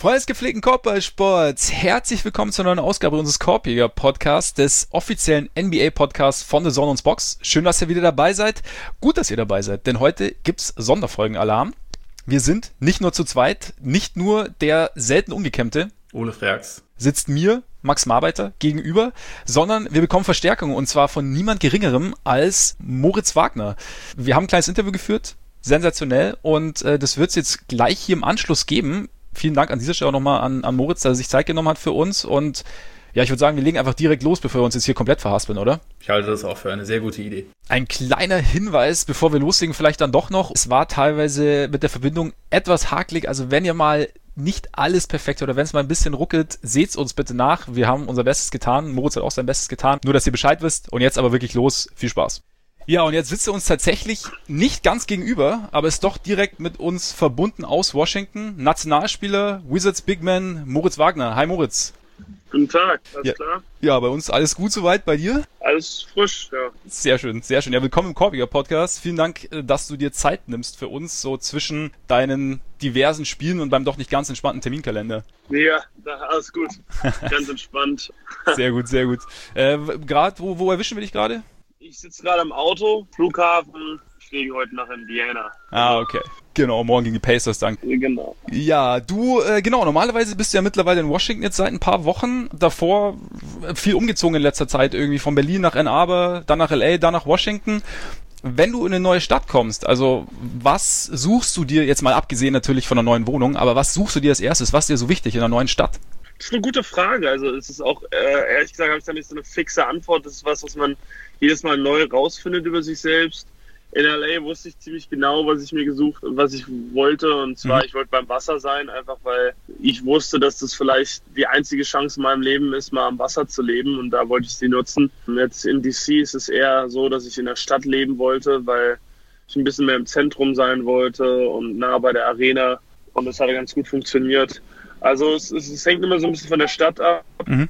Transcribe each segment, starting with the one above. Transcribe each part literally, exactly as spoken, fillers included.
Freunde des gepflegten Korbballsports, herzlich willkommen zur neuen Ausgabe unseres Korbjäger-Podcasts, des offiziellen N B A-Podcasts von The Zone und Box. Schön, dass ihr wieder dabei seid. Gut, dass ihr dabei seid, denn heute gibt's Sonderfolgen-Alarm. Wir sind nicht nur zu zweit, nicht nur der selten Ungekämmte Ole Freaks sitzt mir, Max Marbeiter, gegenüber, sondern wir bekommen Verstärkung und zwar von niemand Geringerem als Moritz Wagner. Wir haben ein kleines Interview geführt, sensationell, und äh, das wird es jetzt gleich hier im Anschluss geben. Vielen Dank an dieser Stelle auch nochmal an, an Moritz, dass er sich Zeit genommen hat für uns, und ja, ich würde sagen, wir legen einfach direkt los, bevor wir uns jetzt hier komplett verhaspeln, oder? Ich halte das auch für eine sehr gute Idee. Ein kleiner Hinweis, bevor wir loslegen, vielleicht dann doch noch. Es war teilweise mit der Verbindung etwas hakelig, also wenn ihr mal nicht alles perfekt oder wenn es mal ein bisschen ruckelt, seht's uns bitte nach. Wir haben unser Bestes getan, Moritz hat auch sein Bestes getan, nur dass ihr Bescheid wisst, und jetzt aber wirklich los, viel Spaß. Ja, und jetzt sitzt er uns tatsächlich nicht ganz gegenüber, aber ist doch direkt mit uns verbunden aus Washington. Nationalspieler, Wizards Big Man, Moritz Wagner. Hi Moritz. Guten Tag, alles ja. klar? Ja, bei uns alles gut soweit, bei dir? Alles frisch, ja. Sehr schön, sehr schön. Ja, willkommen im Korbjäger-Podcast. Vielen Dank, dass du dir Zeit nimmst für uns, so zwischen deinen diversen Spielen und beim doch nicht ganz entspannten Terminkalender. Ja, alles gut. Ganz entspannt. Sehr gut, sehr gut. Äh, gerade, wo, wo erwischen wir dich gerade? Ich sitze gerade im Auto, Flughafen, fliege heute nach Indiana. Ah, okay. Genau, morgen gegen die Pacers dann. Genau. Ja, du, äh, genau, normalerweise bist du ja mittlerweile in Washington jetzt seit ein paar Wochen. Davor viel umgezogen in letzter Zeit, irgendwie von Berlin nach Ann Arbor, dann nach L A, dann nach Washington. Wenn du in eine neue Stadt kommst, also was suchst du dir, jetzt mal abgesehen natürlich von einer neuen Wohnung, aber was suchst du dir als erstes? Was ist dir so wichtig in einer neuen Stadt? Das ist eine gute Frage. Also es ist auch, äh, ehrlich gesagt, habe ich da nicht so eine fixe Antwort. Das ist was, was man jedes Mal neu rausfindet über sich selbst. In L A wusste ich ziemlich genau, was ich mir gesucht und was ich wollte. Und zwar, mhm. ich wollte beim Wasser sein, einfach weil ich wusste, dass das vielleicht die einzige Chance in meinem Leben ist, mal am Wasser zu leben. Und da wollte ich sie nutzen. Und jetzt in D C ist es eher so, dass ich in der Stadt leben wollte, weil ich ein bisschen mehr im Zentrum sein wollte und nah bei der Arena. Und das hat ganz gut funktioniert. Also es, es, es hängt immer so ein bisschen von der Stadt ab. Mhm.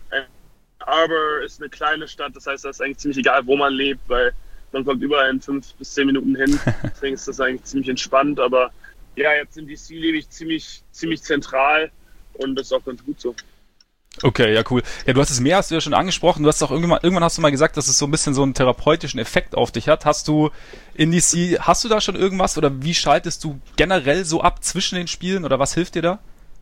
Arbor ist eine kleine Stadt, das heißt, das ist eigentlich ziemlich egal, wo man lebt, weil man kommt überall in fünf bis zehn Minuten hin. Deswegen ist das eigentlich ziemlich entspannt. Aber ja, jetzt in D C lebe ich ziemlich, ziemlich zentral und das ist auch ganz gut so. Okay, ja, cool. Ja, du hast das Meer, hast du ja schon angesprochen. Du hast auch irgendwann, irgendwann hast du mal gesagt, dass es so ein bisschen so einen therapeutischen Effekt auf dich hat. Hast du in D C, hast du da schon irgendwas oder wie schaltest du generell so ab zwischen den Spielen oder was hilft dir da?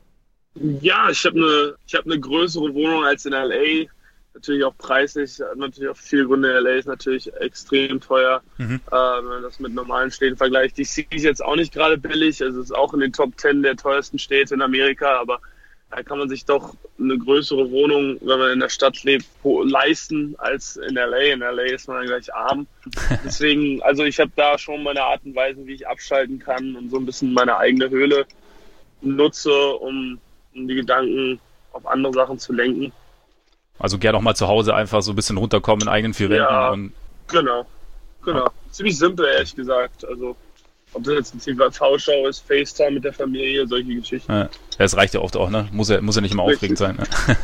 Ja, ich habe eine, ich habe eine größere Wohnung als in L A. Natürlich auch preislich, natürlich auch viele Gründe. L A ist natürlich extrem teuer, mhm. äh, wenn man das mit normalen Städten vergleicht. D C ist jetzt auch nicht gerade billig, also es ist auch in den Top Ten der teuersten Städte in Amerika, aber da kann man sich doch eine größere Wohnung, wenn man in der Stadt lebt, leisten als in L A. In L A ist man dann gleich arm. Deswegen, also ich habe da schon meine Art und Weise, wie ich abschalten kann und so ein bisschen meine eigene Höhle nutze, um, um die Gedanken auf andere Sachen zu lenken. Also gerne auch mal zu Hause einfach so ein bisschen runterkommen in eigenen vier Wänden. Ja, und genau, genau. Ja. Ziemlich simpel, ehrlich gesagt. Also, ob das jetzt ein T V-Schau ist, FaceTime mit der Familie, solche Geschichten. Ja, das reicht ja oft auch, ne? Muss ja, muss ja nicht immer aufregend sein.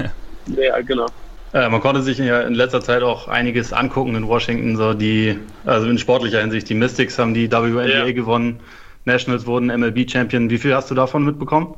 Ne? Ja, genau. Äh, man konnte sich ja in letzter Zeit auch einiges angucken in Washington, so die, also in sportlicher Hinsicht. Die Mystics haben die W N B A ja. gewonnen, Nationals wurden M L B-Champion. Wie viel hast du davon mitbekommen?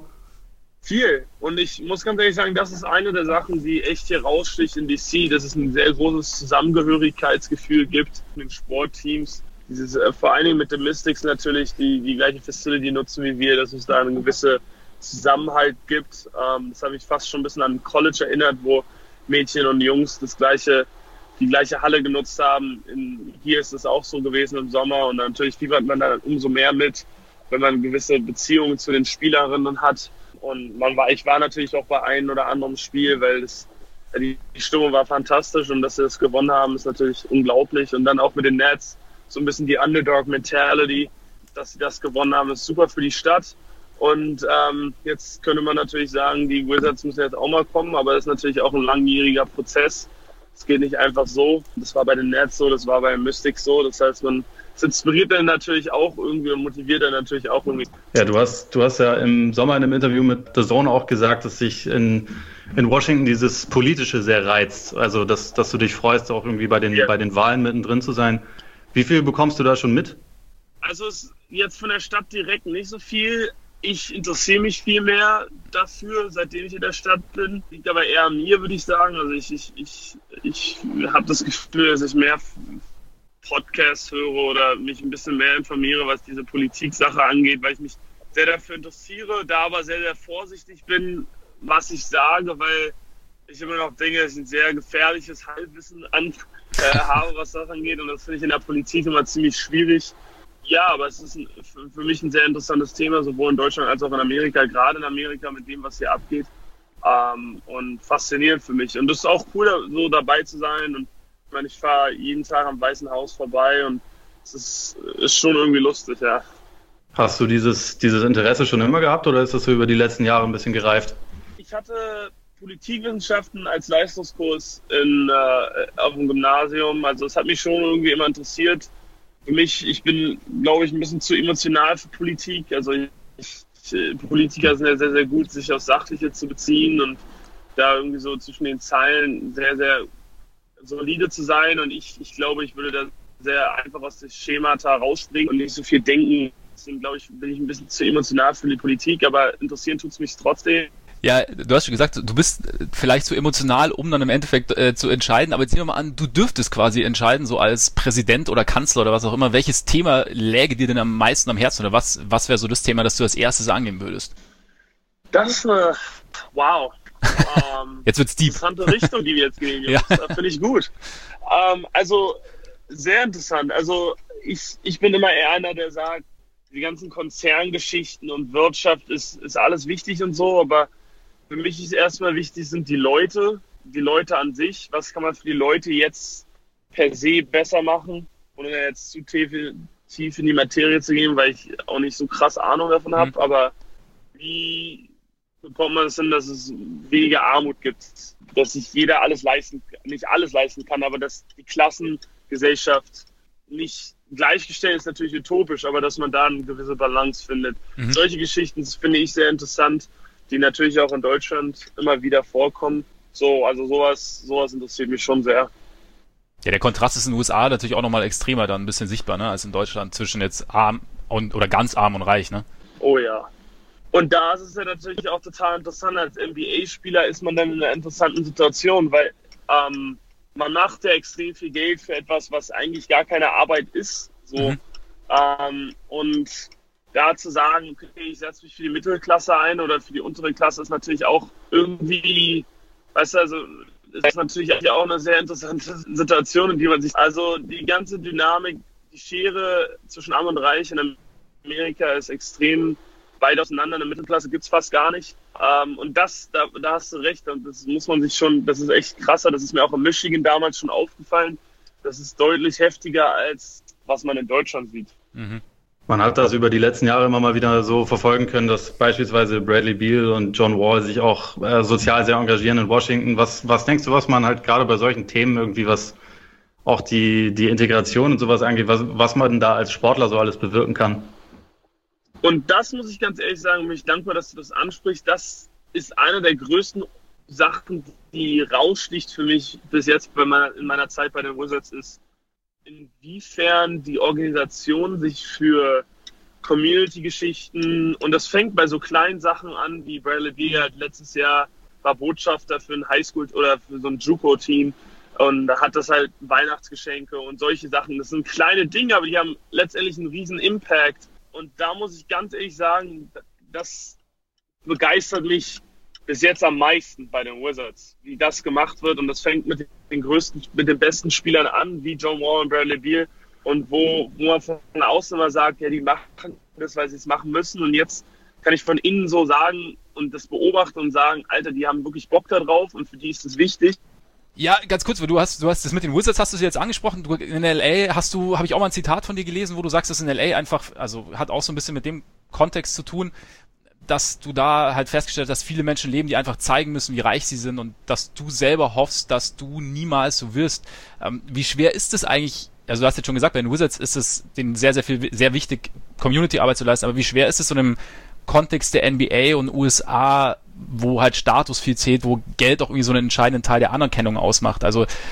Viel. Und ich muss ganz ehrlich sagen, das ist eine der Sachen, die echt hier raussticht in D C, dass es ein sehr großes Zusammengehörigkeitsgefühl gibt in den Sportteams. Dieses, äh, vor allen Dingen mit den Mystics natürlich, die die gleiche Facility nutzen wie wir, dass es da einen gewissen Zusammenhalt gibt. Ähm, das habe ich fast schon ein bisschen an College erinnert, wo Mädchen und Jungs das gleiche, die gleiche Halle genutzt haben. In, hier ist es auch so gewesen im Sommer und natürlich fiebert man da umso mehr mit, wenn man gewisse Beziehungen zu den Spielerinnen hat. Und man war, ich war natürlich auch bei einem oder anderen Spiel, weil das, die, die Stimmung war fantastisch und dass sie das gewonnen haben, ist natürlich unglaublich. Und dann auch mit den Nets so ein bisschen die Underdog-Mentality, dass sie das gewonnen haben, ist super für die Stadt. Und ähm, jetzt könnte man natürlich sagen, die Wizards müssen jetzt auch mal kommen, aber das ist natürlich auch ein langjähriger Prozess. Es geht nicht einfach so. Das war bei den Nets so, das war bei den Mystics so. Das heißt, man das inspiriert dann natürlich auch irgendwie und motiviert dann natürlich auch irgendwie. Ja, du hast, du hast ja im Sommer in einem Interview mit The Zone auch gesagt, dass sich in, in Washington dieses Politische sehr reizt. Also, dass, dass du dich freust, auch irgendwie bei den, ja. bei den Wahlen mittendrin zu sein. Wie viel bekommst du da schon mit? Also, es jetzt von der Stadt direkt nicht so viel. Ich interessiere mich viel mehr dafür, seitdem ich in der Stadt bin. Liegt aber eher an mir, würde ich sagen. Also ich, ich, ich, ich habe das Gefühl, dass ich mehr Podcasts höre oder mich ein bisschen mehr informiere, was diese Politik-Sache angeht, weil ich mich sehr dafür interessiere, da aber sehr, sehr vorsichtig bin, was ich sage, weil ich immer noch denke, dass ich ein sehr gefährliches Halbwissen an, äh, habe, was das angeht. Und das finde ich in der Politik immer ziemlich schwierig. Ja, aber es ist ein, für mich ein sehr interessantes Thema, sowohl in Deutschland als auch in Amerika, gerade in Amerika mit dem, was hier abgeht. Ähm, und faszinierend für mich. Und das ist auch cool, so dabei zu sein. Und ich meine, ich fahre jeden Tag am Weißen Haus vorbei und es ist, ist schon irgendwie lustig, ja. Hast du dieses, dieses Interesse schon immer gehabt oder ist das so über die letzten Jahre ein bisschen gereift? Ich hatte Politikwissenschaften als Leistungskurs in, äh, auf dem Gymnasium. Also es hat mich schon irgendwie immer interessiert. Für mich, ich bin, glaube ich, ein bisschen zu emotional für Politik. Also ich, ich, Politiker sind ja sehr, sehr gut, sich aufs Sachliche zu beziehen und da irgendwie so zwischen den Zeilen sehr, sehr solide zu sein. Und ich, ich glaube, ich würde da sehr einfach aus dem Schemata rausspringen und nicht so viel denken. Deswegen, glaube ich, bin ich ein bisschen zu emotional für die Politik, aber interessieren tut es mich trotzdem. Ja, du hast schon gesagt, du bist vielleicht zu emotional, um dann im Endeffekt äh, zu entscheiden, aber jetzt nehmen wir mal an, du dürftest quasi entscheiden, so als Präsident oder Kanzler oder was auch immer, welches Thema läge dir denn am meisten am Herzen oder was, was wäre so das Thema, das du als erstes angehen würdest? Das ist eine, wow. ähm, jetzt wird's deep. Interessante Richtung, die wir jetzt gehen. Ja. Das finde ich gut. Ähm, also, sehr interessant. Also, ich, ich bin immer eher einer, der sagt, die ganzen Konzerngeschichten und Wirtschaft ist, ist alles wichtig und so, aber für mich ist erstmal wichtig, sind die Leute, die Leute an sich. Was kann man für die Leute jetzt per se besser machen, ohne jetzt zu tief, tief in die Materie zu gehen, weil ich auch nicht so krass Ahnung davon habe. Mhm. Aber wie bekommt man es hin, dass es weniger Armut gibt, dass sich jeder alles leisten, nicht alles leisten kann, aber dass die Klassengesellschaft nicht gleichgestellt ist, natürlich utopisch, aber dass man da eine gewisse Balance findet. Mhm. Solche Geschichten finde ich sehr interessant, die natürlich auch in Deutschland immer wieder vorkommen. So, also sowas, sowas interessiert mich schon sehr. Ja, der Kontrast ist in den U S A natürlich auch nochmal extremer dann ein bisschen sichtbar, ne, als in Deutschland zwischen jetzt arm und oder ganz arm und reich, ne? Oh ja. Und da ist es ja natürlich auch total interessant. Als N B A-Spieler ist man dann in einer interessanten Situation, weil ähm, man macht ja extrem viel Geld für etwas, was eigentlich gar keine Arbeit ist. So. Mhm. Ähm, und da zu sagen, okay, ich setze mich für die Mittelklasse ein oder für die untere Klasse ist natürlich auch irgendwie, weißt du, also das ist natürlich auch eine sehr interessante Situation, in die man sich, also die ganze Dynamik, die Schere zwischen Arm und Reich in Amerika ist extrem weit auseinander. In der Mittelklasse gibt es fast gar nicht. Ähm, und das, da, da hast du recht, und das muss man sich schon, das ist echt krasser, das ist mir auch in Michigan damals schon aufgefallen. Das ist deutlich heftiger, als was man in Deutschland sieht. Mhm. Man hat das über die letzten Jahre immer mal wieder so verfolgen können, dass beispielsweise Bradley Beal und John Wall sich auch äh, sozial sehr engagieren in Washington. Was, was denkst du, was man halt gerade bei solchen Themen irgendwie, was auch die, die Integration und sowas angeht, was, was man da als Sportler so alles bewirken kann? Und das muss ich ganz ehrlich sagen, bin ich dankbar, dass du das ansprichst. Das ist eine der größten Sachen, die raussticht für mich bis jetzt bei meiner, in meiner Zeit bei den Wizards ist, inwiefern die Organisation sich für Community-Geschichten, und das fängt bei so kleinen Sachen an, wie Bradley Beal halt letztes Jahr war Botschafter für ein Highschool oder für so ein JUCO-Team und da hat das halt Weihnachtsgeschenke und solche Sachen. Das sind kleine Dinge, aber die haben letztendlich einen riesen Impact. Und da muss ich ganz ehrlich sagen, das begeistert mich bis jetzt am meisten bei den Wizards, wie das gemacht wird. Und das fängt mit den größten, mit den besten Spielern an, wie John Wall und Bradley Beal. Und wo, wo man von außen immer sagt, ja, die machen das, weil sie es machen müssen. Und jetzt kann ich von innen so sagen und das beobachten und sagen, Alter, die haben wirklich Bock da drauf und für die ist es wichtig. Ja, ganz kurz, weil du hast, du hast das mit den Wizards, hast du es jetzt angesprochen. Du, in L A hast du, habe ich auch mal ein Zitat von dir gelesen, wo du sagst, dass in L A einfach, also hat auch so ein bisschen mit dem Kontext zu tun, dass du da halt festgestellt hast, dass viele Menschen leben, die einfach zeigen müssen, wie reich sie sind und dass du selber hoffst, dass du niemals so wirst. Ähm, wie schwer ist es eigentlich, also du hast jetzt schon gesagt, bei den Wizards ist es denen sehr, sehr viel, sehr wichtig, Community-Arbeit zu leisten, aber wie schwer ist es so im Kontext der N B A und U S A, wo halt Status viel zählt, wo Geld auch irgendwie so einen entscheidenden Teil der Anerkennung ausmacht? Also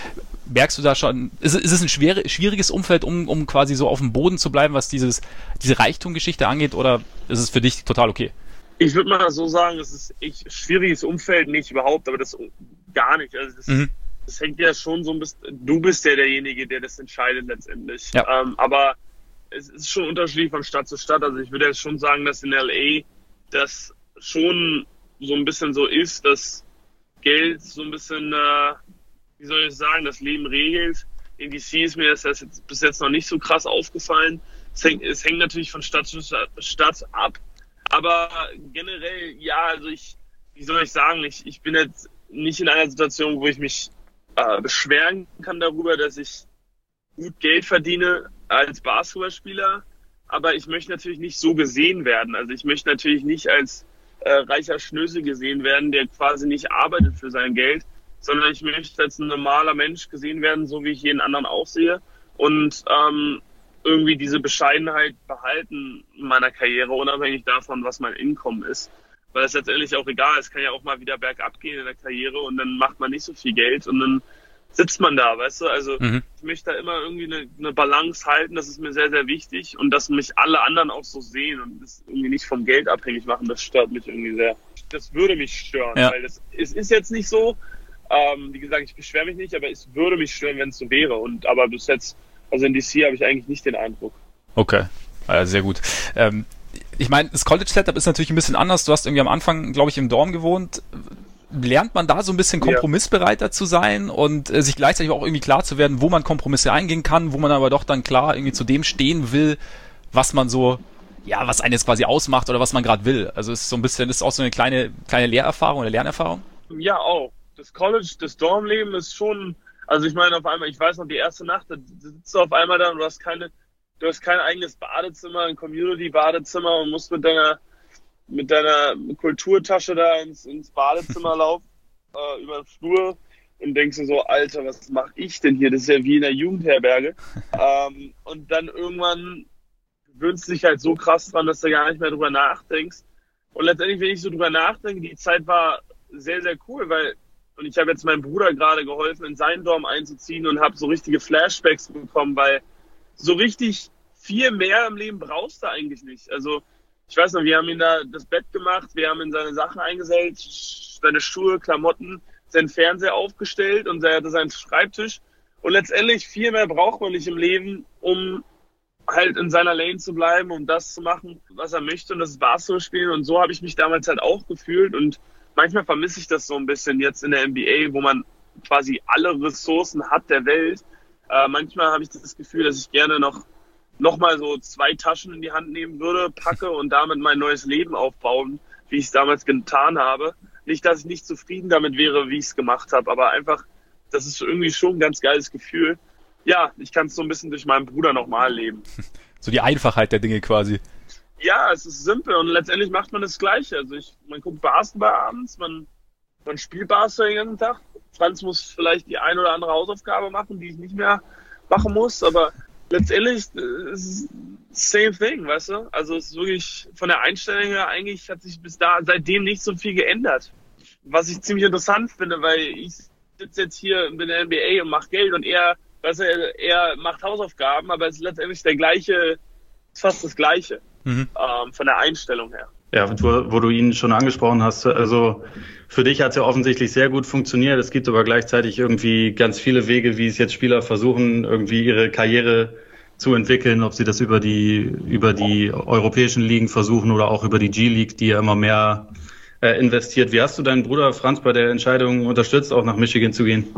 merkst du da schon, ist, ist es ein schwer, schwieriges Umfeld, um, um quasi so auf dem Boden zu bleiben, was dieses, diese Reichtumgeschichte angeht, oder ist es für dich total okay? Ich würde mal so sagen, es ist ein schwieriges Umfeld, nicht überhaupt, aber das gar nicht. Also das, mhm. das hängt ja schon so ein bisschen, du bist ja derjenige, der das entscheidet letztendlich. Ja. Ähm, aber es ist schon unterschiedlich von Stadt zu Stadt. Also ich würde jetzt schon sagen, dass in L A das schon so ein bisschen so ist, dass Geld so ein bisschen, äh, wie soll ich sagen, das Leben regelt. In D C ist mir das jetzt bis jetzt noch nicht so krass aufgefallen. Es hängt, es hängt natürlich von Stadt zu Stadt ab. Aber generell, ja, also ich, wie soll ich sagen, ich, ich bin jetzt nicht in einer Situation, wo ich mich äh, beschweren kann darüber, dass ich gut Geld verdiene als Basketballspieler. Aber ich möchte natürlich nicht so gesehen werden. Also ich möchte natürlich nicht als äh, reicher Schnösel gesehen werden, der quasi nicht arbeitet für sein Geld, sondern ich möchte als ein normaler Mensch gesehen werden, so wie ich jeden anderen auch sehe. Und ähm, irgendwie diese Bescheidenheit behalten in meiner Karriere, unabhängig davon, was mein Einkommen ist. Weil es letztendlich auch egal ist, es kann ja auch mal wieder bergab gehen in der Karriere und dann macht man nicht so viel Geld und dann sitzt man da, weißt du? Also mhm. ich möchte da immer irgendwie eine, eine Balance halten, das ist mir sehr, sehr wichtig und dass mich alle anderen auch so sehen und das irgendwie nicht vom Geld abhängig machen, das stört mich irgendwie sehr. Das würde mich stören, ja. Weil das, es ist jetzt nicht so, ähm, wie gesagt, ich beschwere mich nicht, aber es würde mich stören, wenn es so wäre. Und aber bis jetzt, also in D C habe ich eigentlich nicht den Eindruck. Okay, ja, sehr gut. Ähm, ich meine, das College-Setup ist natürlich ein bisschen anders. Du hast irgendwie am Anfang, glaube ich, im Dorm gewohnt. Lernt man da so ein bisschen kompromissbereiter zu sein und äh, sich gleichzeitig auch irgendwie klar zu werden, wo man Kompromisse eingehen kann, wo man aber doch dann klar irgendwie zu dem stehen will, was man so, ja, was einen jetzt quasi ausmacht oder was man gerade will. Also es ist so ein bisschen, ist auch so eine kleine, kleine Lehrerfahrung oder Lernerfahrung? Ja, auch. Das College, das Dormleben ist schon, also ich meine auf einmal, ich weiß noch, die erste Nacht, da sitzt du auf einmal da und du hast keine, du hast kein eigenes Badezimmer, ein Community-Badezimmer und musst mit deiner mit deiner Kulturtasche da ins, ins Badezimmer laufen, äh, über den Flur und denkst du so, Alter, was mache ich denn hier? Das ist ja wie in der Jugendherberge. ähm, und dann irgendwann gewöhnst du dich halt so krass dran, dass du gar nicht mehr drüber nachdenkst. Und letztendlich, wenn ich so drüber nachdenke, die Zeit war sehr, sehr cool, weil, und ich habe jetzt meinem Bruder gerade geholfen, in seinen Dorm einzuziehen und habe so richtige Flashbacks bekommen, weil so richtig viel mehr im Leben brauchst du eigentlich nicht. Also, ich weiß noch, wir haben ihn da das Bett gemacht, wir haben ihn seine Sachen eingesellt, seine Schuhe, Klamotten, seinen Fernseher aufgestellt und er hatte seinen Schreibtisch. Und letztendlich viel mehr braucht man nicht im Leben, um halt in seiner Lane zu bleiben, um das zu machen, was er möchte, und das ist Basketball spielen. Und so habe ich mich damals halt auch gefühlt. Und manchmal vermisse ich das so ein bisschen jetzt in der N B A, wo man quasi alle Ressourcen hat der Welt. Äh, manchmal habe ich das Gefühl, dass ich gerne noch nochmal so zwei Taschen in die Hand nehmen würde, packe und damit mein neues Leben aufbauen, wie ich es damals getan habe. Nicht, dass ich nicht zufrieden damit wäre, wie ich es gemacht habe, aber einfach, das ist irgendwie schon ein ganz geiles Gefühl. Ja, ich kann es so ein bisschen durch meinen Bruder nochmal leben. So die Einfachheit der Dinge quasi. Ja, es ist simpel und letztendlich macht man das Gleiche. Also ich, man guckt Basketball abends, man, man spielt Basketball den ganzen Tag. Franz muss vielleicht die ein oder andere Hausaufgabe machen, die ich nicht mehr machen muss, aber letztendlich ist es same thing, weißt du? Also es ist wirklich von der Einstellung her, eigentlich hat sich bis da seitdem nicht so viel geändert. Was ich ziemlich interessant finde, weil ich sitze jetzt hier in der N B A und mache Geld und er, weißt du, er macht Hausaufgaben, aber es ist letztendlich der gleiche, fast das Gleiche, mhm. ähm, von der Einstellung her. Ja, wo, wo du ihn schon angesprochen hast, also für dich hat es ja offensichtlich sehr gut funktioniert. Es gibt aber gleichzeitig irgendwie ganz viele Wege, wie es jetzt Spieler versuchen, irgendwie ihre Karriere zu entwickeln, ob sie das über die über die europäischen Ligen versuchen oder auch über die G-League, die ja immer mehr äh, investiert. Wie hast du deinen Bruder Franz bei der Entscheidung unterstützt, auch nach Michigan zu gehen?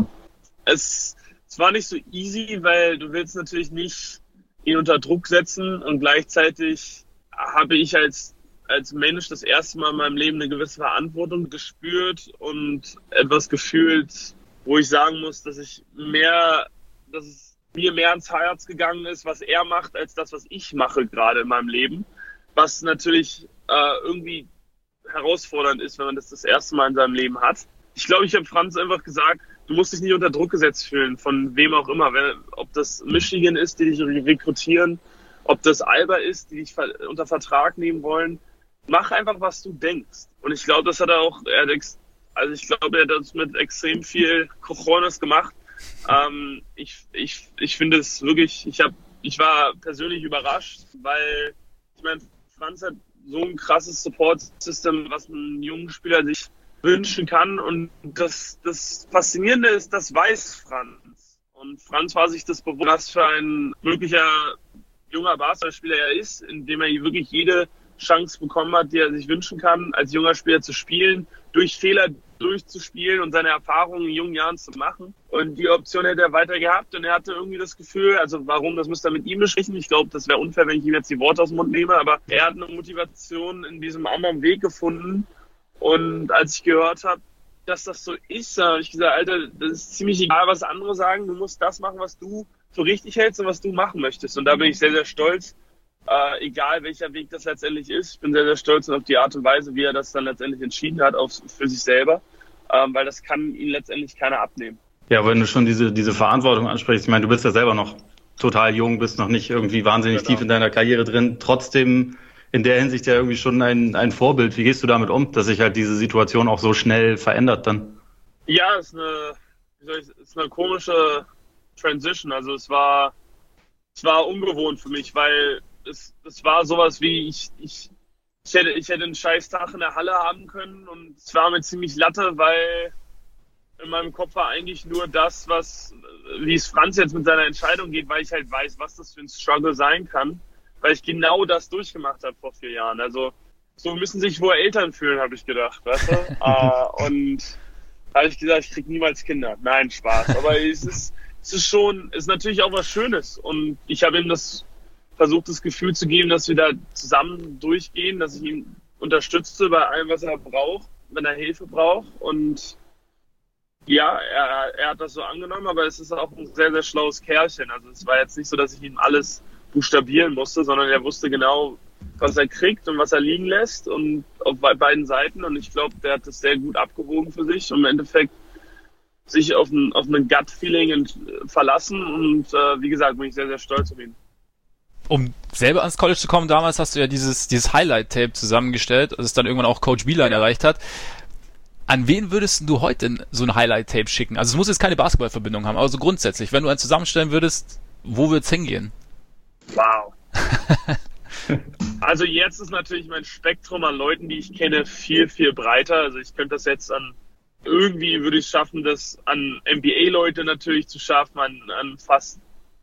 Es, es war nicht so easy, weil du willst natürlich nicht ihn unter Druck setzen und gleichzeitig habe ich als als Mensch das erste Mal in meinem Leben eine gewisse Verantwortung gespürt und etwas gefühlt, wo ich sagen muss, dass ich mehr, dass es mir mehr ans Herz gegangen ist, was er macht, als das, was ich mache gerade in meinem Leben. Was natürlich äh, irgendwie herausfordernd ist, wenn man das das erste Mal in seinem Leben hat. Ich glaube, ich habe Franz einfach gesagt, du musst dich nicht unter Druck gesetzt fühlen, von wem auch immer. Wenn, ob das Michigan ist, die dich rekrutieren, ob das Alba ist, die dich unter Vertrag nehmen wollen. Mach einfach, was du denkst. Und ich glaube, das hat er auch, er hat, also ich glaube, er hat das mit extrem viel Cojones gemacht, ähm, ich ich, ich finde es wirklich, ich habe, ich war persönlich überrascht, weil, ich meine, Franz hat so ein krasses Support-System, was ein junger Spieler sich wünschen kann. Und das, das Faszinierende ist, das weiß Franz. Und Franz war sich das bewusst, was für ein möglicher junger Basketballspieler er ist, indem er wirklich jede Chance bekommen hat, die er sich wünschen kann, als junger Spieler zu spielen, durch Fehler durchzuspielen und seine Erfahrungen in jungen Jahren zu machen. Und die Option hätte er weiter gehabt und er hatte irgendwie das Gefühl, also warum, das müsste er mit ihm besprechen. Ich glaube, das wäre unfair, wenn ich ihm jetzt die Worte aus dem Mund nehme, aber er hat eine Motivation in diesem anderen Weg gefunden. Und als ich gehört habe, dass das so ist, habe ich gesagt, Alter, das ist ziemlich egal, was andere sagen. Du musst das machen, was du für richtig hältst und was du machen möchtest. Und da bin ich sehr, sehr stolz, äh, egal welcher Weg das letztendlich ist. Ich bin sehr, sehr stolz auf die Art und Weise, wie er das dann letztendlich entschieden hat, auf, für sich selber, ähm, weil das kann ihn letztendlich keiner abnehmen. Ja, wenn du schon diese, diese Verantwortung ansprichst, ich meine, du bist ja selber noch total jung, bist noch nicht irgendwie wahnsinnig genau. tief in deiner Karriere drin, trotzdem in der Hinsicht ja irgendwie schon ein, ein Vorbild. Wie gehst du damit um, dass sich halt diese Situation auch so schnell verändert dann? Ja, es ist eine, wie soll ich, ist eine komische Transition. Also es war, es war ungewohnt für mich, weil es, es war sowas wie, ich, ich, ich hätte, ich hätte einen scheiß Tag in der Halle haben können und es war mir ziemlich Latte, weil in meinem Kopf war eigentlich nur das, was, wie es Franz jetzt mit seiner Entscheidung geht, weil ich halt weiß, was das für ein Struggle sein kann, weil ich genau das durchgemacht habe vor vier Jahren. Also so müssen sich wohl Eltern fühlen, habe ich gedacht, weißt du? uh, und da habe ich gesagt, ich krieg niemals Kinder. Nein, Spaß. Aber es ist, es ist schon, es ist natürlich auch was Schönes und ich habe ihm das versucht, das Gefühl zu geben, dass wir da zusammen durchgehen, dass ich ihn unterstütze bei allem, was er braucht, wenn er Hilfe braucht. Und ja, er, er hat das so angenommen, aber es ist auch ein sehr, sehr schlaues Kerlchen. Also es war jetzt nicht so, dass ich ihm alles buchstabieren musste, sondern er wusste genau, was er kriegt und was er liegen lässt und auf beiden Seiten. Und ich glaube, der hat das sehr gut abgewogen für sich und im Endeffekt sich auf ein, auf ein Gut-Feeling verlassen. Und äh, wie gesagt, bin ich sehr, sehr stolz auf ihn. Um selber ans College zu kommen, damals hast du ja dieses, dieses Highlight-Tape zusammengestellt, das es dann irgendwann auch Coach Beilein erreicht hat. An wen würdest du heute so ein Highlight-Tape schicken? Also es muss jetzt keine Basketballverbindung haben, aber so grundsätzlich, wenn du eins zusammenstellen würdest, wo wird's hingehen? Wow. Also jetzt ist natürlich mein Spektrum an Leuten, die ich kenne, viel, viel breiter. Also ich könnte das jetzt an, irgendwie würde ich es schaffen, das an N B A-Leute natürlich zu schaffen, an, an fast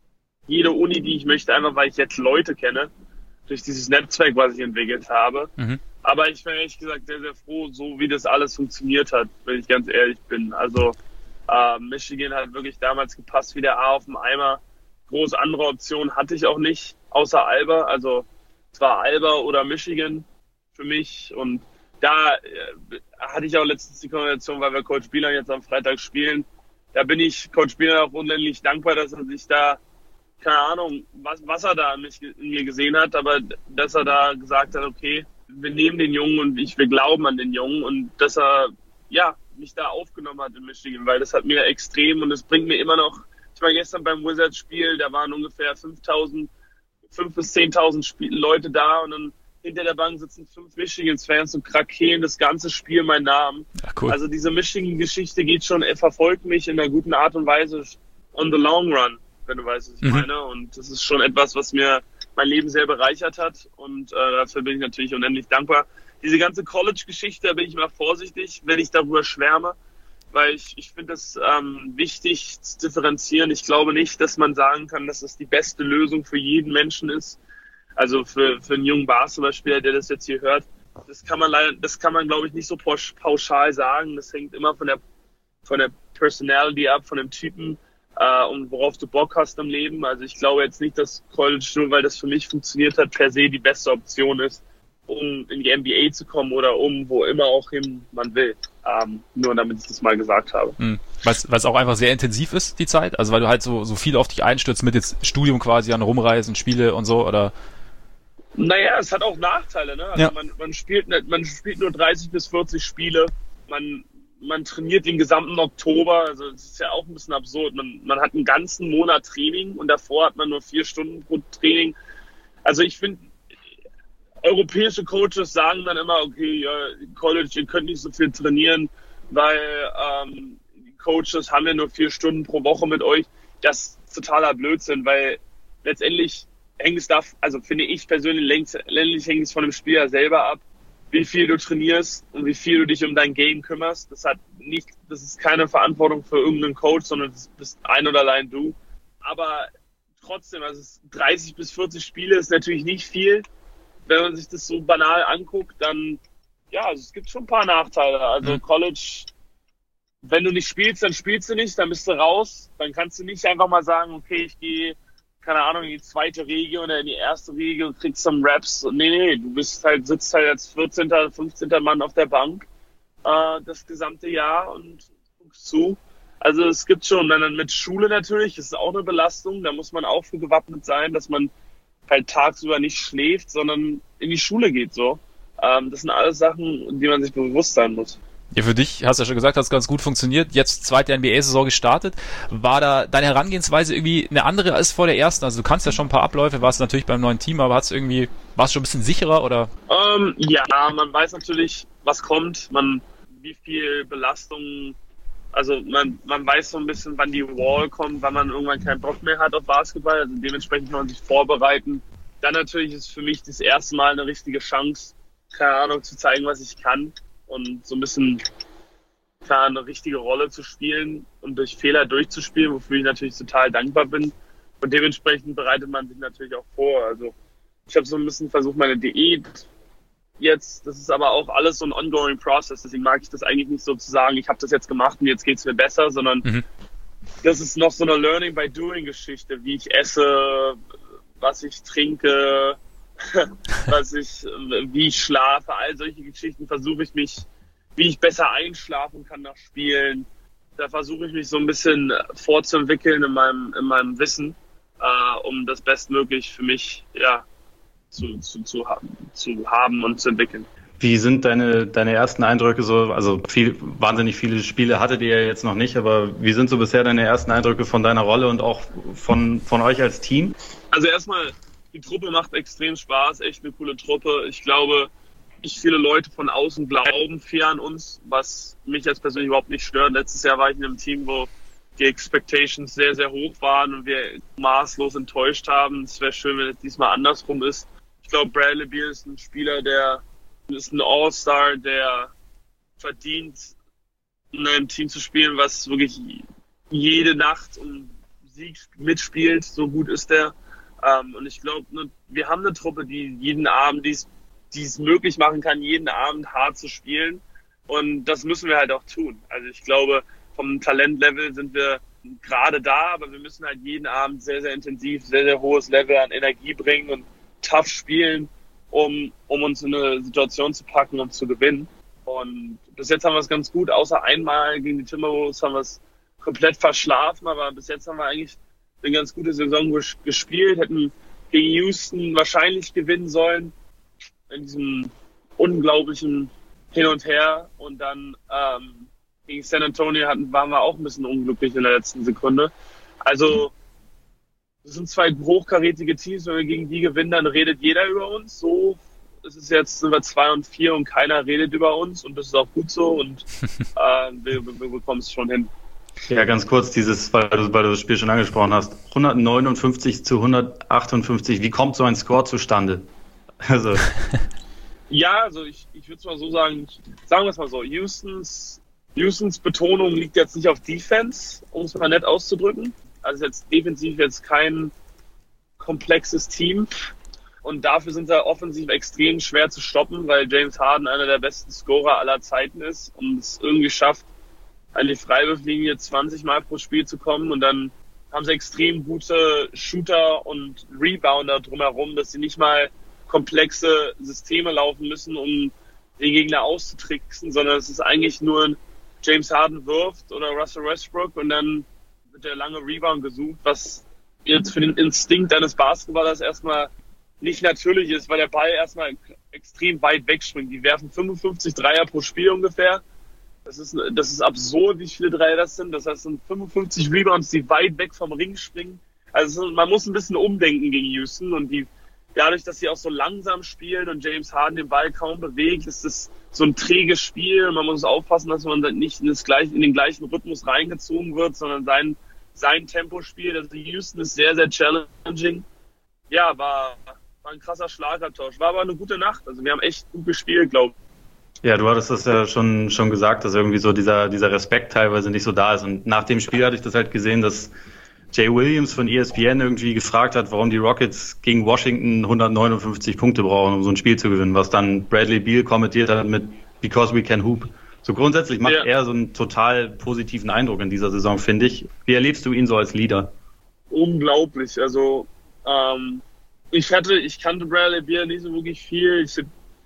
jede Uni, die ich möchte, einfach weil ich jetzt Leute kenne, durch dieses Netzwerk, was ich entwickelt habe. Mhm. Aber ich bin ehrlich gesagt sehr, sehr froh, so wie das alles funktioniert hat, wenn ich ganz ehrlich bin. Also äh, Michigan hat wirklich damals gepasst wie der A auf dem Eimer. Große andere Optionen hatte ich auch nicht, außer Alba. Also es war Alba oder Michigan für mich. Und da äh, hatte ich auch letztens die Konversation, weil wir Coach Beilein jetzt am Freitag spielen. Da bin ich Coach Beilein auch unendlich dankbar, dass er sich da, keine Ahnung, was, was er da in, mich, in mir gesehen hat, aber dass er da gesagt hat, okay, wir nehmen den Jungen und ich, wir glauben an den Jungen und dass er, ja, mich da aufgenommen hat in Michigan, weil das hat mir extrem und es bringt mir immer noch, ich war gestern beim Wizards-Spiel, da waren ungefähr fünftausend, fünftausend bis zehntausend Spiel- Leute da und dann hinter der Bank sitzen fünf Michigans-Fans und krakeelen das ganze Spiel meinen Namen. Ja, cool. Also diese Michigan-Geschichte geht schon, er verfolgt mich in einer guten Art und Weise on the long run, wenn du weißt, was ich mhm. meine. Und das ist schon etwas, was mir mein Leben sehr bereichert hat und äh, dafür bin ich natürlich unendlich dankbar. Diese ganze College-Geschichte, da bin ich mal vorsichtig, wenn ich darüber schwärme, weil ich, ich finde es ähm, wichtig zu differenzieren. Ich glaube nicht, dass man sagen kann, dass das die beste Lösung für jeden Menschen ist. Also für, für einen jungen Basketballspieler, der das jetzt hier hört, das kann man leider, das kann man, glaube ich, nicht so pauschal sagen. Das hängt immer von der, von der Personality ab, von dem Typen äh, und worauf du Bock hast im Leben. Also ich glaube jetzt nicht, dass College, nur weil das für mich funktioniert hat, per se die beste Option ist, um in die N B A zu kommen oder um wo immer auch hin man will. Ähm, nur damit ich das mal gesagt habe. Mhm. Weil es auch einfach sehr intensiv ist, die Zeit? Also weil du halt so, so viel auf dich einstürzt mit jetzt Studium quasi an Rumreisen, Spiele und so, oder? Naja, es hat auch Nachteile, ne? Also ja. man, man spielt man spielt nur dreißig bis vierzig Spiele, man man trainiert den gesamten Oktober, also das ist ja auch ein bisschen absurd. Man, man hat einen ganzen Monat Training und davor hat man nur vier Stunden pro Training. Also ich finde, europäische Coaches sagen dann immer, okay, ja, College, ihr könnt nicht so viel trainieren, weil ähm, Coaches haben ja nur vier Stunden pro Woche mit euch. Das ist totaler Blödsinn, weil letztendlich hängt es da, also finde ich persönlich, letztendlich hängt es von dem Spieler selber ab, wie viel du trainierst und wie viel du dich um dein Game kümmerst. Das hat nicht, das ist keine Verantwortung für irgendeinen Coach, sondern das bist ein oder allein du. Aber trotzdem, also dreißig bis vierzig Spiele ist natürlich nicht viel. Wenn man sich das so banal anguckt, dann, ja, also es gibt schon ein paar Nachteile. Also mhm. College, wenn du nicht spielst, dann spielst du nicht, dann bist du raus. Dann kannst du nicht einfach mal sagen, okay, ich gehe, keine Ahnung, in die zweite Riege oder in die erste Riege und kriegst some Raps. Nee, nee, du bist halt, sitzt halt als vierzehnter, fünfzehnter Mann auf der Bank äh, das gesamte Jahr und guckst zu. Also es gibt schon, dann mit Schule natürlich, das ist auch eine Belastung, da muss man auch für gewappnet sein, dass man halt tagsüber nicht schläft, sondern in die Schule geht so. Ähm, das sind alles Sachen, die man sich bewusst sein muss. Ja, für dich, hast du ja schon gesagt, hat es ganz gut funktioniert. Jetzt zweite N B A-Saison gestartet. War da deine Herangehensweise irgendwie eine andere als vor der ersten? Also du kannst ja schon ein paar Abläufe, warst natürlich beim neuen Team, aber hat's irgendwie, warst du schon ein bisschen sicherer oder? Ähm, ja, man weiß natürlich, was kommt, man, wie viel Belastung, also man, man weiß so ein bisschen, wann die Wall kommt, wann man irgendwann keinen Bock mehr hat auf Basketball, also dementsprechend kann man sich vorbereiten. Dann natürlich ist für mich das erste Mal eine richtige Chance, keine Ahnung, zu zeigen, was ich kann. Und so ein bisschen, klar, eine richtige Rolle zu spielen und durch Fehler durchzuspielen, wofür ich natürlich total dankbar bin. Und dementsprechend bereitet man sich natürlich auch vor. Also ich habe so ein bisschen versucht, meine Diät jetzt, das ist aber auch alles so ein ongoing process, deswegen mag ich das eigentlich nicht so zu sagen, ich habe das jetzt gemacht und jetzt geht's mir besser, sondern mhm. das ist noch so eine Learning by Doing Geschichte, wie ich esse, was ich trinke, was ich, wie ich schlafe, all solche Geschichten versuche ich mich, wie ich besser einschlafen kann nach Spielen. Da versuche ich mich so ein bisschen vorzuentwickeln in meinem, in meinem Wissen, äh, um das bestmöglich für mich, ja, zu, zu, zu, haben, zu haben und zu entwickeln. Wie sind deine, deine ersten Eindrücke so? Also viel, wahnsinnig viele Spiele hattet ihr ja jetzt noch nicht, aber wie sind so bisher deine ersten Eindrücke von deiner Rolle und auch von, von euch als Team? Also erstmal, die Truppe macht extrem Spaß, echt eine coole Truppe. Ich glaube, nicht viele Leute von außen glauben viel an uns, was mich jetzt persönlich überhaupt nicht stört. Letztes Jahr war ich in einem Team, wo die Expectations sehr, sehr hoch waren und wir maßlos enttäuscht haben. Es wäre schön, wenn es diesmal andersrum ist. Ich glaube, Bradley Beal ist ein Spieler, der ist ein All-Star, der verdient, in einem Team zu spielen, was wirklich jede Nacht um Sieg mitspielt. So gut ist der. Um, und ich glaube, wir haben eine Truppe, die jeden Abend, die es möglich machen kann, jeden Abend hart zu spielen. Und das müssen wir halt auch tun. Also ich glaube, vom Talentlevel sind wir gerade da, aber wir müssen halt jeden Abend sehr, sehr intensiv, sehr, sehr hohes Level an Energie bringen und tough spielen, um, um uns in eine Situation zu packen und zu gewinnen. Und bis jetzt haben wir es ganz gut, außer einmal gegen die Timberwolves haben wir es komplett verschlafen, aber bis jetzt haben wir eigentlich eine ganz gute Saison gespielt, hätten gegen Houston wahrscheinlich gewinnen sollen in diesem unglaublichen Hin und Her und dann ähm, gegen San Antonio hatten, waren wir auch ein bisschen unglücklich in der letzten Sekunde. Also das sind zwei hochkarätige Teams, wenn wir gegen die gewinnen, dann redet jeder über uns. So ist es jetzt, sind wir zwei und vier und keiner redet über uns und das ist auch gut so und äh, wir, wir bekommen es schon hin. Ja, ganz kurz, dieses, weil du, weil du das Spiel schon angesprochen hast, hundertneunundfünfzig zu hundertachtundfünfzig, wie kommt so ein Score zustande? Also. Ja, also ich, ich würde es mal so sagen, sagen wir es mal so, Houstons, Houstons Betonung liegt jetzt nicht auf Defense, um es mal nett auszudrücken. Also jetzt defensiv jetzt kein komplexes Team und dafür sind sie offensiv extrem schwer zu stoppen, weil James Harden einer der besten Scorer aller Zeiten ist und es irgendwie schafft, an die Freiwurflinie zwanzig Mal pro Spiel zu kommen und dann haben sie extrem gute Shooter und Rebounder drumherum, dass sie nicht mal komplexe Systeme laufen müssen, um den Gegner auszutricksen, sondern es ist eigentlich nur James Harden wirft oder Russell Westbrook und dann wird der lange Rebound gesucht, was jetzt für den Instinkt eines Basketballers erstmal nicht natürlich ist, weil der Ball erstmal extrem weit wegspringt. Die werfen fünfundfünfzig Dreier pro Spiel ungefähr. Das ist, das ist absurd, wie viele Dreier das sind. Das heißt, es sind fünfundfünfzig Rebounds, die weit weg vom Ring springen. Also man muss ein bisschen umdenken gegen Houston und die dadurch, dass sie auch so langsam spielen und James Harden den Ball kaum bewegt, ist es so ein träges Spiel. Man muss aufpassen, dass man nicht in, das gleich, in den gleichen Rhythmus reingezogen wird, sondern sein, sein Tempo spielt. Also Houston ist sehr, sehr challenging. Ja, war, war ein krasser Schlagabtausch. War aber eine gute Nacht. Also wir haben echt gut gespielt, glaube ich. Ja, du hattest das ja schon, schon gesagt, dass irgendwie so dieser, dieser Respekt teilweise nicht so da ist. Und nach dem Spiel hatte ich das halt gesehen, dass Jay Williams von E S P N irgendwie gefragt hat, warum die Rockets gegen Washington hundertneunundfünfzig Punkte brauchen, um so ein Spiel zu gewinnen, was dann Bradley Beal kommentiert hat mit Because we can hoop. So grundsätzlich macht ja. er so einen total positiven Eindruck in dieser Saison, finde ich. Wie erlebst du ihn so als Leader? Unglaublich. Also ähm, ich hatte, ich kannte Bradley Beal nicht so wirklich viel. Ich,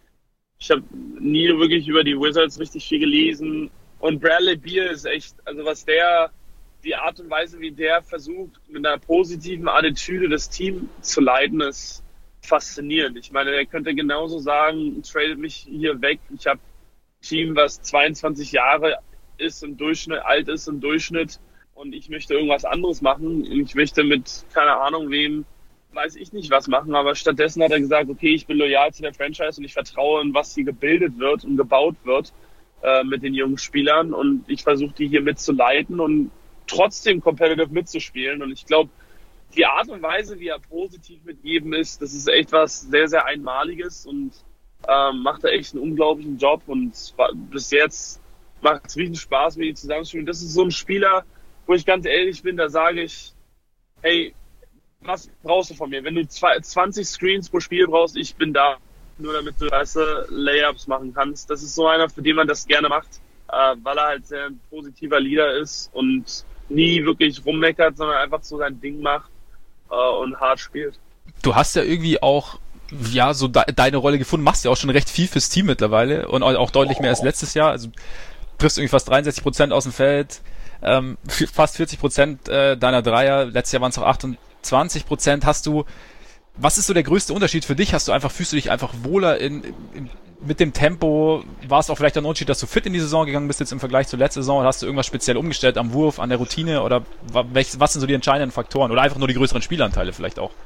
ich habe nie wirklich über die Wizards richtig viel gelesen. Und Bradley Beal ist echt, also was der die Art und Weise, wie der versucht, mit einer positiven Attitüde das Team zu leiten, ist faszinierend. Ich meine, der könnte genauso sagen, tradet mich hier weg. Ich habe ein Team, was zweiundzwanzig Jahre ist im Durchschnitt, alt ist im Durchschnitt und ich möchte irgendwas anderes machen. Ich möchte mit, keine Ahnung wem, weiß ich nicht was machen, aber stattdessen hat er gesagt, okay, ich bin loyal zu der Franchise und ich vertraue in, was hier gebildet wird und gebaut wird äh, mit den jungen Spielern und ich versuche die hier mitzuleiten und trotzdem competitive mitzuspielen. Und ich glaube, die Art und Weise, wie er positiv mit jedem ist, das ist echt was sehr, sehr Einmaliges und ähm, macht er echt einen unglaublichen Job. Und bis jetzt macht es riesen Spaß, mit ihm zusammenzuspielen. Das ist so ein Spieler, wo ich ganz ehrlich bin, da sage ich, hey, was brauchst du von mir? Wenn du zwanzig Screens pro Spiel brauchst, ich bin da. Nur damit du weißt, Layups machen kannst. Das ist so einer, für den man das gerne macht, äh, weil er halt sehr ein positiver Leader ist und nie wirklich rummeckert, sondern einfach so sein Ding macht äh, und hart spielt. Du hast ja irgendwie auch ja so de- deine Rolle gefunden, machst ja auch schon recht viel fürs Team mittlerweile und auch deutlich mehr als letztes Jahr. Also triffst irgendwie fast dreiundsechzig Prozent aus dem Feld, ähm, f- fast vierzig Prozent äh, deiner Dreier. Letztes Jahr waren es auch achtundzwanzig Prozent. Hast du, was ist so der größte Unterschied für dich? Hast du einfach, fühlst du dich einfach wohler in, in mit dem Tempo? War es auch vielleicht ein Unterschied, dass du fit in die Saison gegangen bist jetzt im Vergleich zur letzten Saison? Oder hast du irgendwas speziell umgestellt am Wurf, an der Routine? Oder was sind so die entscheidenden Faktoren? Oder einfach nur die größeren Spielanteile vielleicht auch?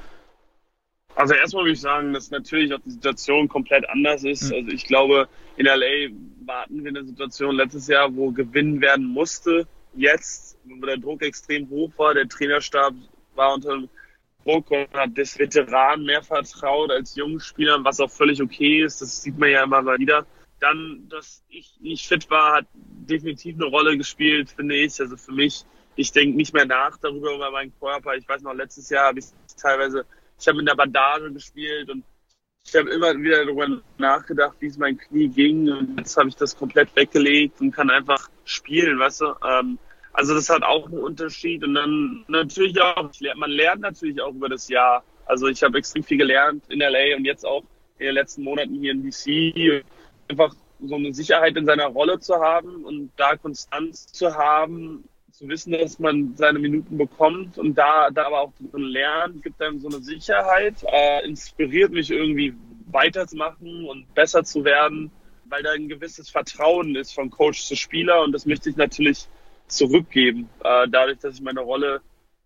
Also erstmal würde ich sagen, dass natürlich auch die Situation komplett anders ist. Mhm. Also ich glaube, in L A warten wir eine Situation letztes Jahr, wo gewinnen werden musste. Jetzt, wo der Druck extrem hoch war, der Trainerstab war unter dem Druck und hat des Veteranen mehr vertraut als jungen Spielern, was auch völlig okay ist. Das sieht man ja immer mal wieder. Dann, dass ich nicht fit war, hat definitiv eine Rolle gespielt, finde ich. Also für mich, ich denke nicht mehr nach darüber über meinen Körper. Ich weiß noch, letztes Jahr habe ich teilweise, ich habe mit einer Bandage gespielt und ich habe immer wieder darüber nachgedacht, wie es mein Knie ging. Und jetzt habe ich das komplett weggelegt und kann einfach spielen, weißt du. Ähm, Also das hat auch einen Unterschied und dann natürlich auch, man lernt natürlich auch über das Jahr. Also ich habe extrem viel gelernt in L A und jetzt auch in den letzten Monaten hier in D C. Einfach so eine Sicherheit in seiner Rolle zu haben und da Konstanz zu haben, zu wissen, dass man seine Minuten bekommt und da, da aber auch drin lernt, gibt einem so eine Sicherheit, äh, inspiriert mich irgendwie weiterzumachen und besser zu werden, weil da ein gewisses Vertrauen ist von Coach zu Spieler und das möchte ich natürlich zurückgeben, äh, dadurch, dass ich meine Rolle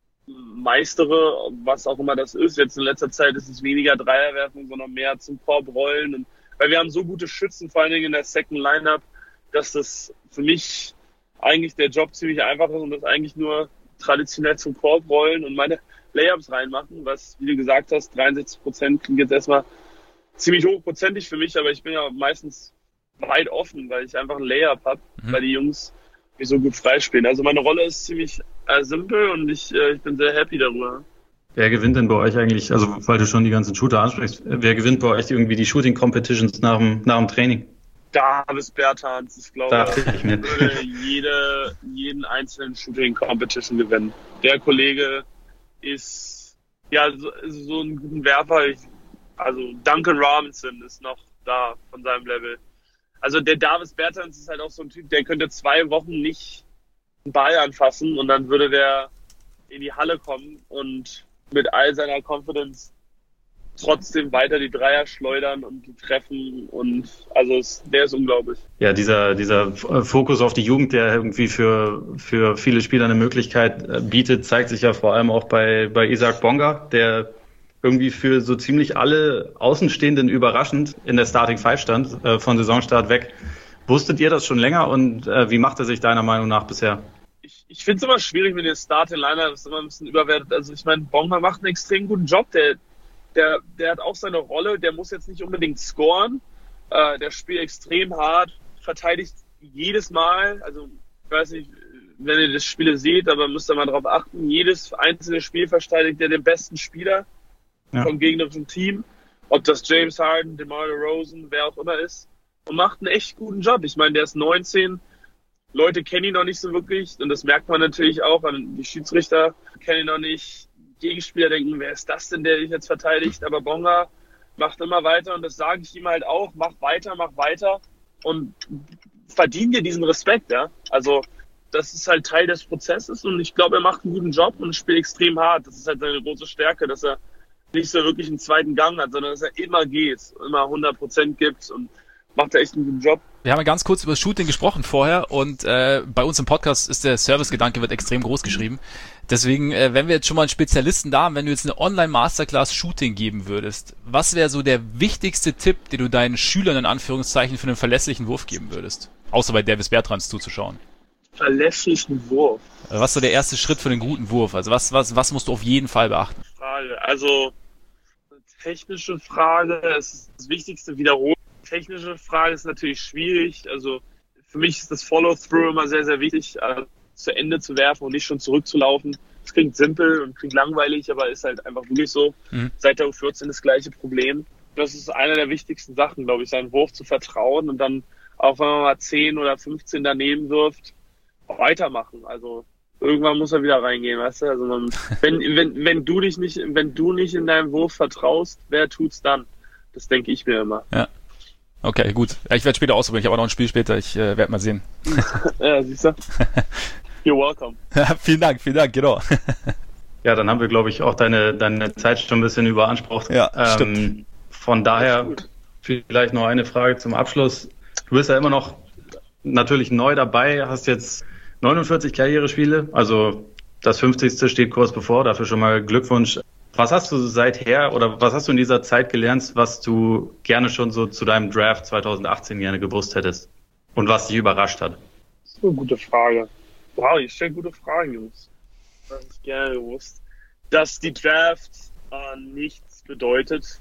meistere, was auch immer das ist. Jetzt in letzter Zeit ist es weniger Dreierwerfen, sondern mehr zum Korb rollen. Und, weil wir haben so gute Schützen, vor allen Dingen in der Second Lineup, dass das für mich eigentlich der Job ziemlich einfach ist und das eigentlich nur traditionell zum Korb rollen und meine Layups reinmachen, was, wie du gesagt hast, dreiundsechzig Prozent klingt jetzt erstmal ziemlich hochprozentig für mich, aber ich bin ja meistens weit offen, weil ich einfach ein Layup habe, mhm. weil die Jungs mich so gut freispielen. Also meine Rolle ist ziemlich äh, simpel und ich, äh, ich bin sehr happy darüber. Wer gewinnt denn bei euch eigentlich, also weil du schon die ganzen Shooter ansprichst, wer gewinnt bei euch irgendwie die Shooting Competitions nach dem, nach dem Training? Davis Bertans, ich glaube, ich würde jede, jeden einzelnen Shooting Competition gewinnen. Der Kollege ist ja so, so ein guter Werfer. Ich, also Duncan Robinson ist noch da von seinem Level. Also der Davis Bertans ist halt auch so ein Typ, der könnte zwei Wochen nicht den Ball anfassen und dann würde der in die Halle kommen und mit all seiner Confidence trotzdem weiter die Dreier schleudern und die treffen und also es, der ist unglaublich. Ja, dieser dieser Fokus auf die Jugend, der irgendwie für für viele Spieler eine Möglichkeit bietet, zeigt sich ja vor allem auch bei bei Isaac Bonga, der irgendwie für so ziemlich alle Außenstehenden überraschend in der Starting Five stand, äh, von Saisonstart weg. Wusstet ihr das schon länger und äh, wie macht er sich deiner Meinung nach bisher? Ich, ich finde es immer schwierig mit den Starting-Liner, das ist immer ein bisschen überwertet. Also ich meine, Bonga macht einen extrem guten Job, der, der, der hat auch seine Rolle, der muss jetzt nicht unbedingt scoren, äh, der spielt extrem hart, verteidigt jedes Mal, also ich weiß nicht, wenn ihr das Spiel seht, aber müsst ihr mal drauf achten, jedes einzelne Spiel verteidigt er den besten Spieler ja. vom gegnerischen Team, ob das James Harden, DeMar DeRozan, wer auch immer ist, und macht einen echt guten Job. Ich meine, der ist neunzehn, Leute kennen ihn noch nicht so wirklich und das merkt man natürlich auch an die Schiedsrichter, kennen ihn noch nicht, Gegenspieler denken, wer ist das denn, der dich jetzt verteidigt, aber Bonga macht immer weiter und das sage ich ihm halt auch, mach weiter, mach weiter und verdient dir diesen Respekt, ja, also das ist halt Teil des Prozesses und ich glaube, er macht einen guten Job und spielt extrem hart. Das ist halt seine große Stärke, dass er nicht so wirklich einen zweiten Gang hat, sondern dass er immer geht, immer hundert Prozent gibt und macht er echt einen guten Job. Wir haben ja ganz kurz über das Shooting gesprochen vorher und äh, bei uns im Podcast ist der Service-Gedanke wird extrem groß geschrieben. Deswegen, äh, wenn wir jetzt schon mal einen Spezialisten da haben, wenn du jetzt eine Online-Masterclass Shooting geben würdest, was wäre so der wichtigste Tipp, den du deinen Schülern in Anführungszeichen für einen verlässlichen Wurf geben würdest? Außer bei Davis Bertrands zuzuschauen. Verlässlichen Wurf. Was ist so der erste Schritt für einen guten Wurf? Also was, was, was musst du auf jeden Fall beachten? Frage. Also eine technische Frage, das ist das Wichtigste, wiederholen. Technische Frage ist natürlich schwierig. Also für mich ist das Follow-through immer sehr, sehr wichtig, also zu Ende zu werfen und nicht schon zurückzulaufen. Das klingt simpel und klingt langweilig, aber ist halt einfach wirklich so. Mhm. Seit der U vierzehn das gleiche Problem. Das ist eine der wichtigsten Sachen, glaube ich, seinen Wurf zu vertrauen und dann, auch wenn man mal zehn oder fünfzehn daneben wirft, weitermachen. Also irgendwann muss er wieder reingehen, weißt du? Also man, wenn, wenn, wenn du dich nicht, wenn du nicht in deinem Wurf vertraust, wer tut's dann? Das denke ich mir immer. Ja. Okay, gut. Ich werde später ausprobieren. Ich habe auch noch ein Spiel später. Ich äh, werde mal sehen. Ja, siehst du? You're welcome. Vielen Dank, vielen Dank, genau. Ja, dann haben wir, glaube ich, auch deine, deine Zeit schon ein bisschen überansprucht. Ja, ähm, stimmt. Von daher vielleicht noch eine Frage zum Abschluss. Du bist ja immer noch natürlich neu dabei, hast jetzt neunundvierzig Karrierespiele, also das fünfzigste steht kurz bevor, dafür schon mal Glückwunsch. Was hast du seither oder was hast du in dieser Zeit gelernt, was du gerne schon so zu deinem Draft zwanzig achtzehn gerne gewusst hättest und was dich überrascht hat? Das ist eine gute Frage. Wow, ihr stellt gute Fragen, Jungs. Das hätte ich gerne gewusst. Dass die Draft äh, nichts bedeutet.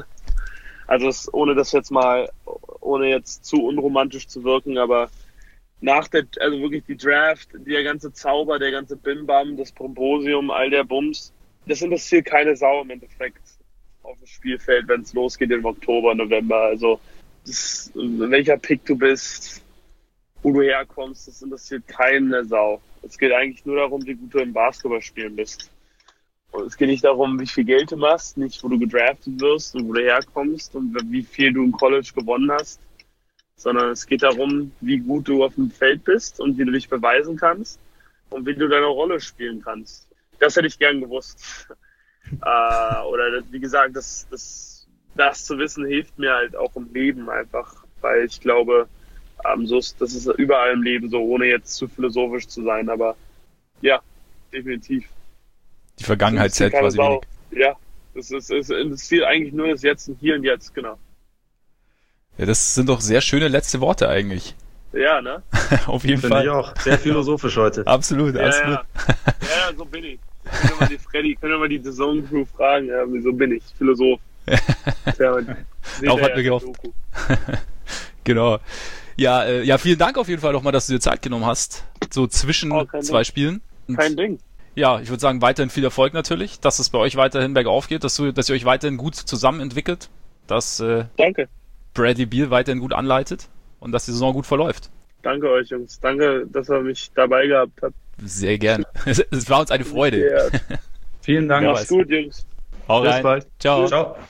Also es, ohne das jetzt mal, ohne jetzt zu unromantisch zu wirken, aber nach der, also wirklich die Draft, der ganze Zauber, der ganze Bim-Bam, das Bromposium, all der Bums, das interessiert keine Sau im Endeffekt auf dem Spielfeld, wenn es losgeht im Oktober, November. Also das, welcher Pick du bist, wo du herkommst, das interessiert keine Sau. Es geht eigentlich nur darum, wie gut du im Basketballspielen bist. Und es geht nicht darum, wie viel Geld du machst, nicht wo du gedraftet wirst und wo du herkommst und wie viel du im College gewonnen hast, sondern es geht darum, wie gut du auf dem Feld bist und wie du dich beweisen kannst und wie du deine Rolle spielen kannst. Das hätte ich gern gewusst. äh, oder wie gesagt, das, das, das zu wissen hilft mir halt auch im Leben einfach, weil ich glaube, ähm, so ist, das ist überall im Leben so, ohne jetzt zu philosophisch zu sein, aber ja, definitiv. Die Vergangenheit zählt quasi wenig. Ja, es ist, es interessiert eigentlich nur das Jetzt und Hier und Jetzt, genau. Ja, das sind doch sehr schöne letzte Worte eigentlich. Ja, ne? Auf jeden Finde Fall. ich auch. Sehr philosophisch heute. Absolut, ja, absolut. Ja. ja, so bin ich. Können wir mal die Freddy, können wir mal die The Zone Crew fragen, ja, so bin ich, Philosoph. Ja, auch hat mir gehofft. Genau. Ja, äh, ja, vielen Dank auf jeden Fall nochmal, dass du dir Zeit genommen hast. So zwischen oh, zwei Ding. Spielen. Und kein Ding. Ja, ich würde sagen, weiterhin viel Erfolg natürlich, dass es bei euch weiterhin bergauf geht, dass, du, dass ihr euch weiterhin gut zusammen entwickelt, dass äh, Danke. Bradley Beal weiterhin gut anleitet und dass die Saison gut verläuft. Danke euch, Jungs. Danke, dass ihr mich dabei gehabt habt. Sehr gerne. Es war uns eine Freude. Ja. Vielen Dank. Mach's gut, Jungs. Hau rein. Bis bald. Ciao. Ciao.